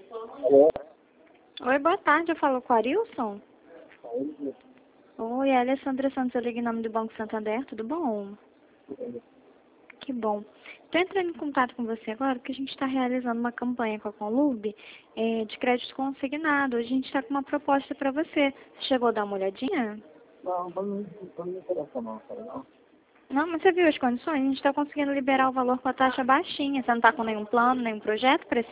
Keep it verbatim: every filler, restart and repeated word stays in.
Alô? Oi, boa tarde. Eu falo com o Arilson. Saúde? Oi, é a Alessandra Santos, eu ligo em nome do Banco Santander, tudo bom? Que bom. Estou entrando em contato com você agora porque a gente está realizando uma campanha com a Conlurb é, de crédito consignado. Hoje a gente está com uma proposta para você. Chegou a dar uma olhadinha? Não, não me não me interessa não, cara, não. Não, mas você viu as condições? A gente está conseguindo liberar o valor com a taxa baixinha. Você não está com nenhum plano, nenhum projeto para esse